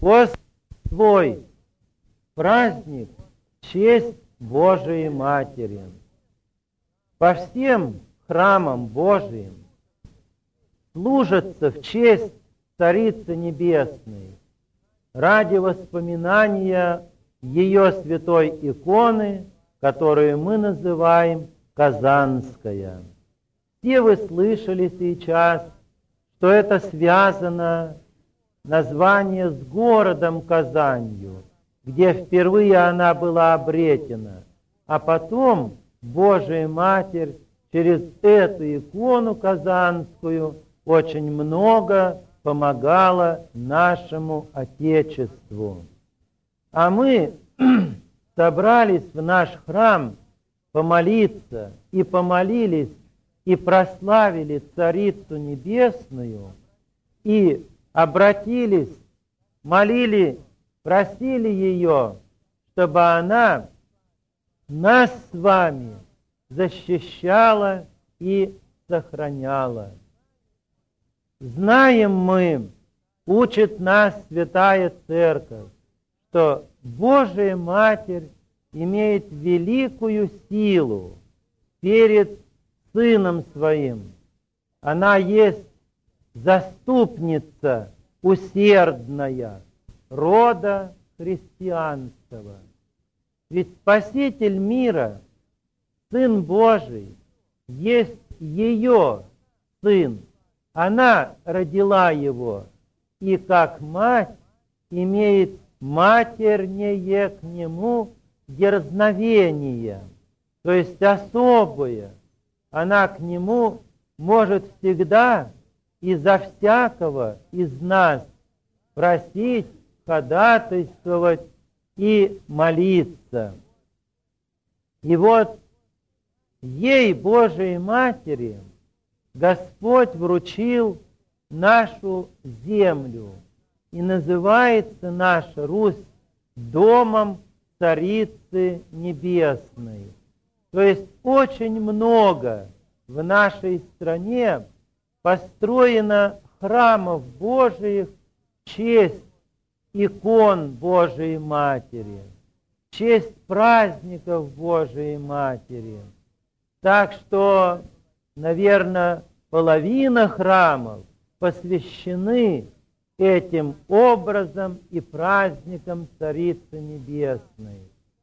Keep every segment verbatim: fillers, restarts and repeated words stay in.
пост свой, праздник в честь Божией Матери. По всем храмам Божиим служатся в честь Царицы Небесной ради воспоминания ее святой иконы, которую мы называем Казанская. Все вы слышали сейчас, что это связано название с городом Казанью, где впервые она была обретена, а потом Божия Матерь через эту икону казанскую очень много помогала нашему Отечеству. А мы собрались в наш храм помолиться и помолились, и прославили Царицу Небесную, и обратились, молили, просили ее, чтобы она нас с вами защищала и сохраняла. Знаем мы, учит нас Святая Церковь, что Божия Матерь имеет великую силу перед Сыном Своим. Она есть заступница усердная рода христианского. Ведь Спаситель мира, Сын Божий, есть ее Сын. Она родила его, и как мать имеет матернее к нему дерзновение, то есть особое. Она к нему может всегда и за всякого из нас просить, ходатайствовать и молиться. И вот ей, Божией Матери, Господь вручил нашу землю, и называется наша Русь домом Царицы Небесной. То есть очень много в нашей стране построено храмов Божиих в честь икон Божией Матери, в честь праздников Божией Матери. Так что, наверное, половина храмов посвящены этим образом и праздникам Царицы Небесной.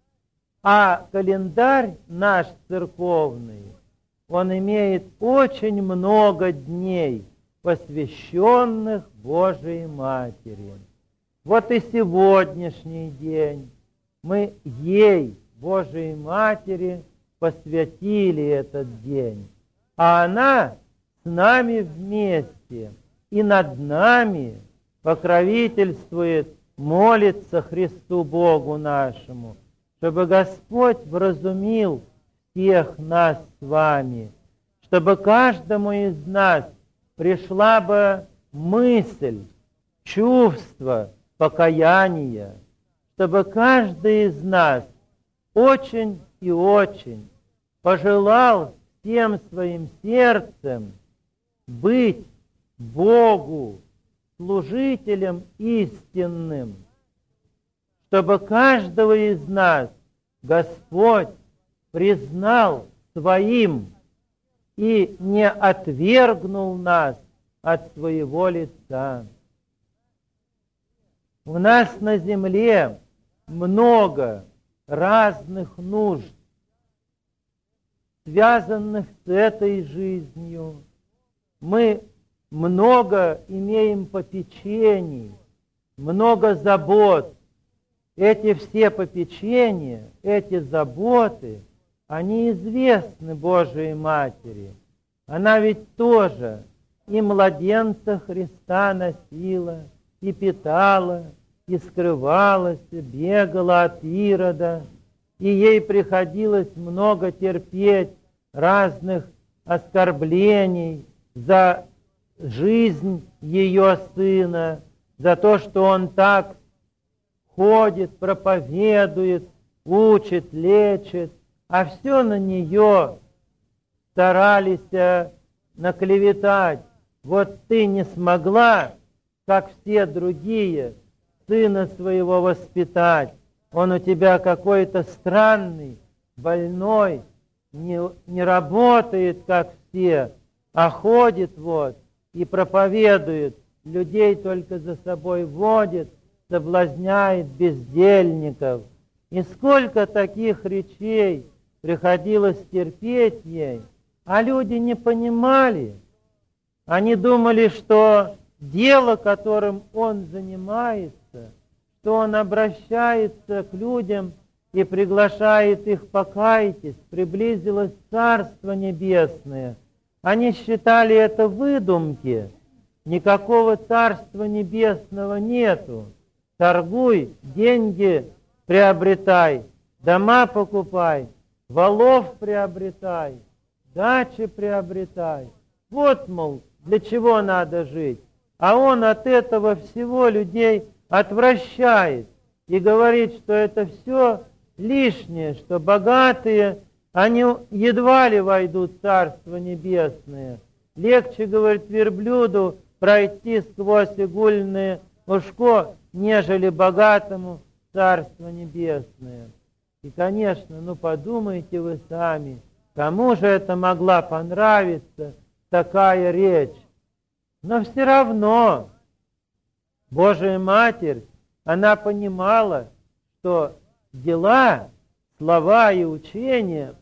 А календарь наш церковный, он имеет очень много дней, посвященных Божией Матери. Вот и сегодняшний день мы ей, Божией Матери, посвятили этот день. А она с нами вместе и над нами покровительствует, молится Христу Богу нашему, чтобы Господь вразумил всех нас с вами, чтобы каждому из нас пришла бы мысль, чувство, покаяние, чтобы каждый из нас очень и очень пожелал всем своим сердцем быть Богу служителем истинным, чтобы каждого из нас Господь признал своим и не отвергнул нас от своего лица. У нас на земле много разных нужд, связанных с этой жизнью. Мы много имеем попечений, много забот. Эти все попечения, эти заботы, они известны Божией Матери. Она ведь тоже и младенца Христа носила, и питала, и скрывалась, и бегала от Ирода, и ей приходилось много терпеть разных оскорблений за жизнь ее сына, за то, что он так ходит, проповедует, учит, лечит, а все на нее старались наклеветать. Вот ты не смогла, как все другие, сына своего воспитать. Он у тебя какой-то странный, больной, не, не работает, как все, а ходит вот и проповедует, людей только за собой водит, соблазняет бездельников. И сколько таких речей приходилось терпеть ей, а люди не понимали. Они думали, что дело, которым он занимается, что он обращается к людям и приглашает их: покайтесь, приблизилось Царство Небесное. Они считали это выдумки. Никакого Царства Небесного нету. Торгуй, деньги приобретай, дома покупай, волов приобретай, дачи приобретай. Вот, мол, для чего надо жить. А он от этого всего людей отвращает и говорит, что это все лишнее, что богатые, они едва ли войдут в Царство Небесное. Легче, говорит, верблюду пройти сквозь игольное ушко, нежели богатому Царство Небесное. И, конечно, ну подумайте вы сами, кому же это могла понравиться такая речь? Но все равно Божия Матерь, она понимала, что дела, слова и учения,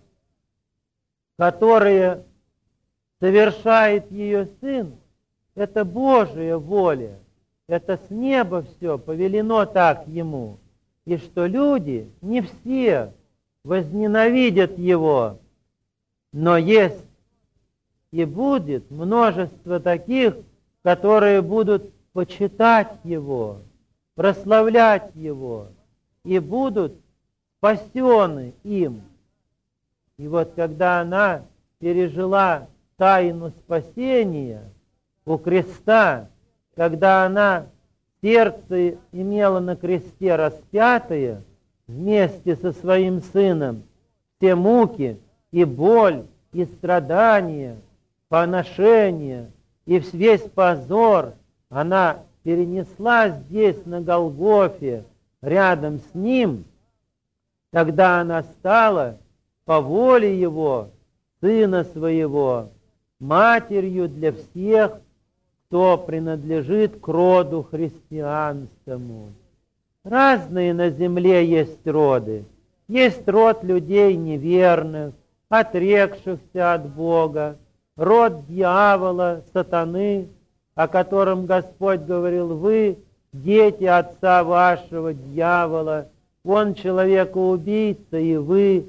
которые совершает ее Сын, это Божия воля, это с неба все повелено так Ему, и что люди, не все, возненавидят Его, но есть и будет множество таких, которые будут почитать Его, прославлять Его, и будут спасены им. И вот когда она пережила тайну спасения у креста, когда она сердце имела на кресте распятое вместе со своим сыном все муки и боль, и страдания, поношения, и весь позор она перенесла здесь, на Голгофе, рядом с Ним, тогда она стала по воле Его, Сына Своего, матерью для всех, кто принадлежит к роду христианскому. Разные на земле есть роды. Есть род людей неверных, отрекшихся от Бога, род дьявола, сатаны, о котором Господь говорил: вы дети отца вашего дьявола, он человекоубийца, и вы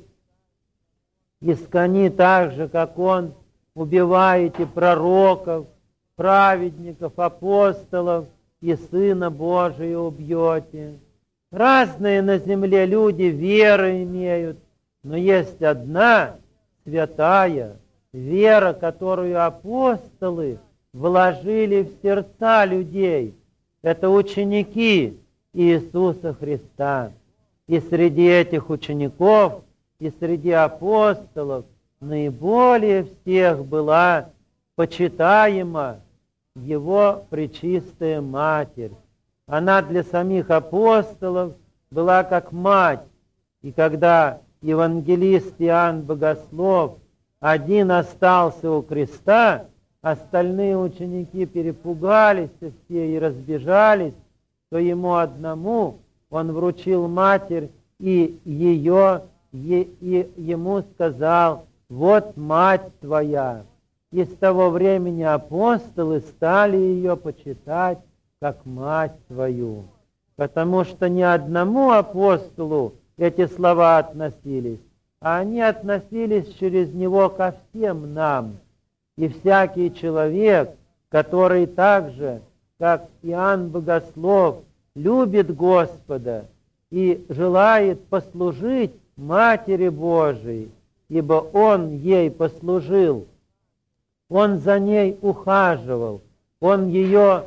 искони так же, как он, убиваете пророков, праведников, апостолов, и Сына Божия убьете. Разные на земле люди веры имеют, но есть одна святая вера, которую апостолы вложили в сердца людей. Это ученики Иисуса Христа. И среди этих учеников, и среди апостолов наиболее всех была почитаема Его Пречистая Матерь. Она для самих апостолов была как мать. И когда евангелист Иоанн Богослов один остался у креста, остальные ученики перепугались все и разбежались, то ему одному он вручил Матерь, и ее, и ему сказал: вот мать твоя. И с того времени апостолы стали ее почитать как мать свою, потому что ни одному апостолу эти слова относились, а они относились через него ко всем нам. И всякий человек, который так же, как Иоанн Богослов, любит Господа и желает послужить Матери Божией, ибо он ей послужил, он за ней ухаживал, он ее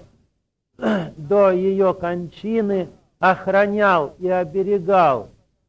до ее кончины охранял и оберегал.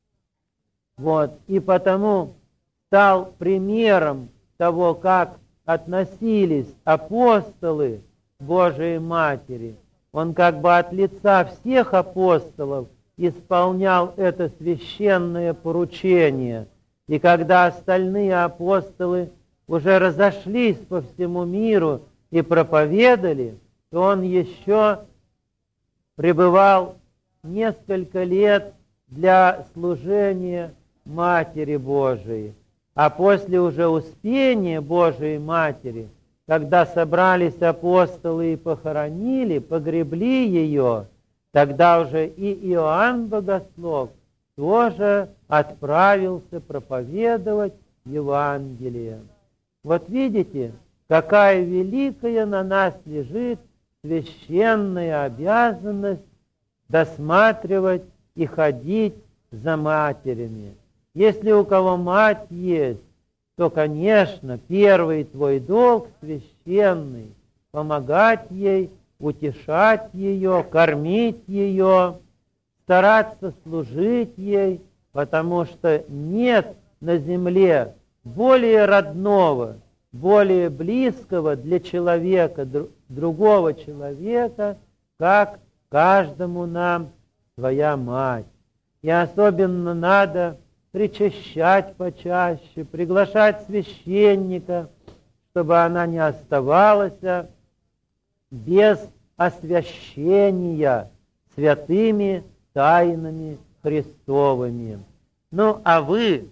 Вот. И потому стал примером того, как относились апостолы к Божией Матери. он как бы от лица всех апостолов исполнял это священное поручение. И когда остальные апостолы уже разошлись по всему миру и проповедовали, то он еще пребывал несколько лет для служения Матери Божией. А после уже успения Божией Матери, когда собрались апостолы и похоронили, погребли ее, тогда уже и Иоанн Богослов тоже отправился проповедовать Евангелие. Вот видите, какая великая на нас лежит священная обязанность досматривать и ходить за матерями. Если у кого мать есть, то, конечно, первый твой долг священный – помогать ей, утешать ее, кормить ее, стараться служить ей, потому что нет на земле более родного, более близкого для человека, другого человека, как каждому нам своя мать. И особенно надо причащать почаще, приглашать священника, чтобы она не оставалась без освящения святыми тайнами Христовыми. Ну, а вы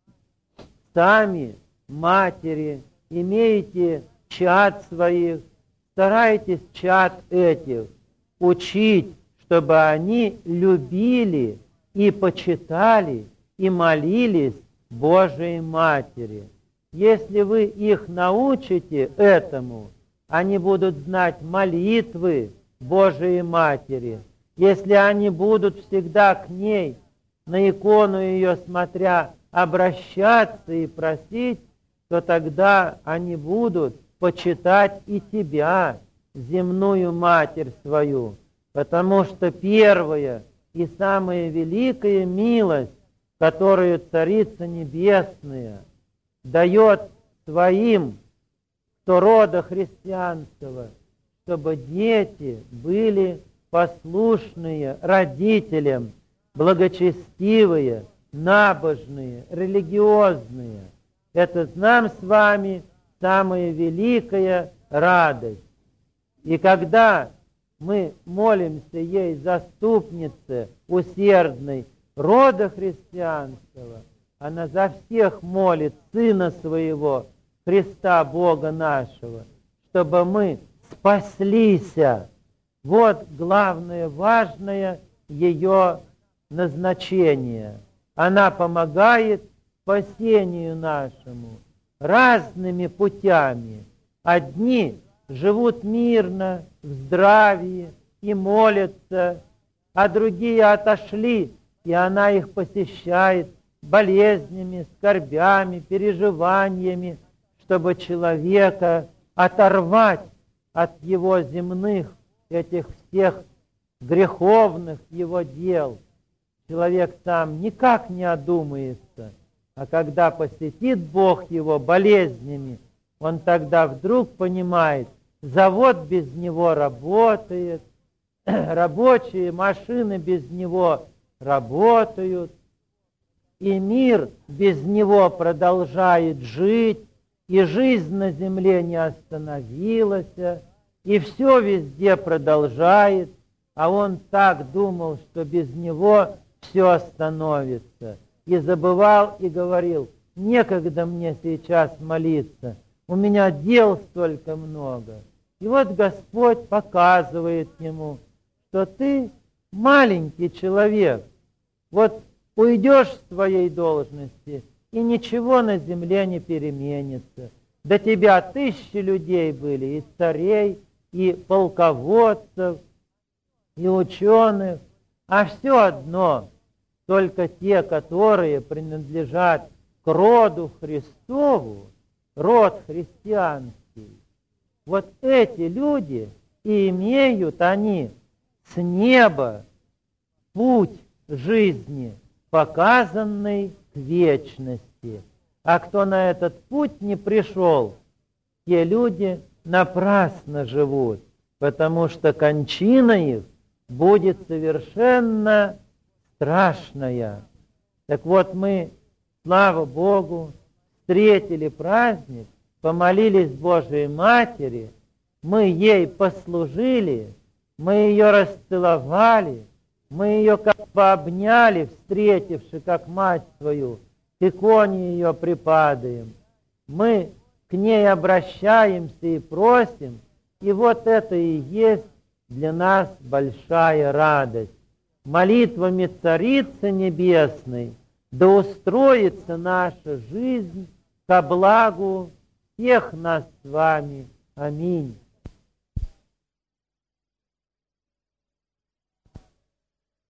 сами, матери, имеете чад своих, старайтесь чад этих учить, чтобы они любили и почитали и молились Божией Матери. Если вы их научите этому, они будут знать молитвы Божией Матери. Если они будут всегда к ней, на икону ее смотря, обращаться и просить, то тогда они будут почитать и тебя, земную Матерь свою, потому что первая и самая великая милость, которую Царица Небесная дает своим, кто рода христианского, чтобы дети были послушные родителям, благочестивые, набожные, религиозные. Это нам с вами самая великая радость. И когда мы молимся ей, заступнице усердной рода христианского, она за всех молит Сына Своего, Христа Бога нашего, чтобы мы спаслись. Вот главное, важное ее назначение. Она помогает спасению нашему разными путями. Одни живут мирно, в здравии и молятся, а другие отошли, и она их посещает болезнями, скорбями, переживаниями, чтобы человека оторвать от его земных, этих всех греховных его дел. Человек сам никак не одумается, а когда посетит Бог его болезнями, он тогда вдруг понимает, завод без него работает, рабочие машины без него работают, и мир без него продолжает жить, и жизнь на земле не остановилась, и все везде продолжает, а он так думал, что без него все остановится, и забывал, и говорил: некогда мне сейчас молиться, у меня дел столько много. И вот Господь показывает ему, что ты маленький человек, вот уйдешь с твоей должности, и ничего на земле не переменится. До тебя тысячи людей были, и царей, и полководцев, и ученых, а все одно, только те, которые принадлежат к роду Христову, род христианский, вот эти люди и имеют они с неба путь жизни, показанный к вечности. А кто на этот путь не пришел, те люди напрасно живут. потому что кончина их будет совершенно страшная. Так вот мы, слава Богу, встретили праздник, помолились Божией Матери, мы ей послужили, мы ее расцеловали, мы ее как бы обняли, встретивши как мать свою, к иконе ее припадаем. Мы к ней обращаемся и просим, и вот это и есть для нас большая радость. Молитвами Царицы Небесной да устроится наша жизнь ко благу всех нас с вами. Аминь.